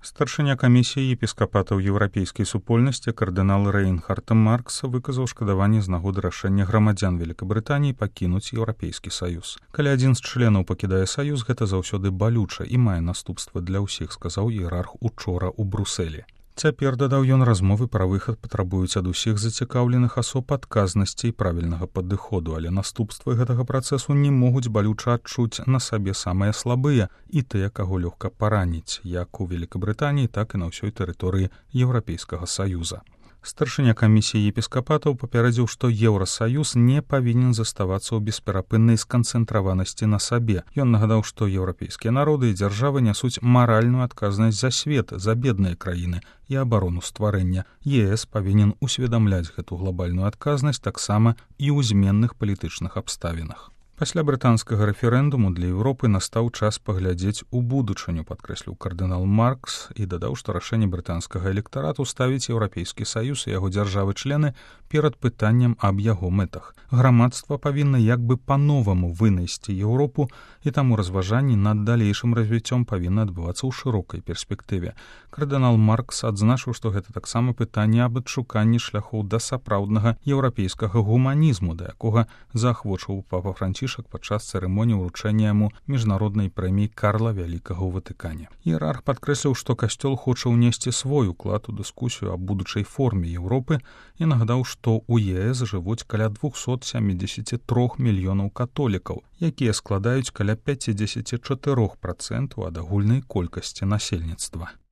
Старшыня камісіі епіскапатаў еўрапейскай супольнасці кардынал Рейнхард Маркс выказаў шкадаванне з нагоды рашэння грамадзян Вялікабрытаніі пакінуць Еўрапейскі саюз. Калі адзін з членаў пакідае саюз, гэта заўсёды балюча і мае наступствы для ўсіх, сказаў іерарх учора ў Брусэлі. Цяпер, дадаў ён, размовы пра выхад патрабуюць ад усіх зацікаўленых асоб адказнасці і правільнага падыходу, але наступствы гэтага працэсу не могуць балюча адчуць на сабе самыя слабыя і тыя, каго лёгка параніць, як у Великабрытаніі, так і на ўсёй тэрыторыі Еўрапейскага саюза. Старшыня камісіі епіскапатаў папярэдзіў, што Еўрасаюз не павінен заставацца ў бесперапыннай сканцэнтраванасці на сабе. Ён нагадаў, што еўрапейскія народы і дзяржавы нясуць маральную адказнасць за свет, за бедныя краіны і абарону стварэння. ЕС павінен усведамляць гэту глобальную адказнасць таксама і ў зменных палітычных абставінах. Пасля брытанскага рэферэндуму для Еўропы настаў час паглядзець у будучыню, падкрэсліў кардынал Маркс і дадаў, што рашэнне брытанскага электарату ставіць Еўрапейскі саюз і яго дзяржавы-члены перад пытаннем аб яго мэтах. Грамадства павінна як бы па-новаму вынайсці Еўропу, і таму разважанні над далейшым развіццём павінна адбывацца ў шырокай перспектыве. Кардынал Маркс адзначыў, што гэта таксама пытанне аб адшуканні шляхоў да сапраўднага еўрапейскага гуманізму, да якога заахвочваў папа Францішак падчас цырымоніі ўручэння яму міжнароднай прэміі Карла Вялікага ў Ватыкане. Іерарх падкрэсліў, што касцёл хоча ўнесці свой уклад у дыскусію аб будучай форме Еўропы і нагадаў, што ў ЕС жывуць каля 273 мільёнаў католікаў, якія складаюць каля 54% ад агульнай колькасці насельніцтва.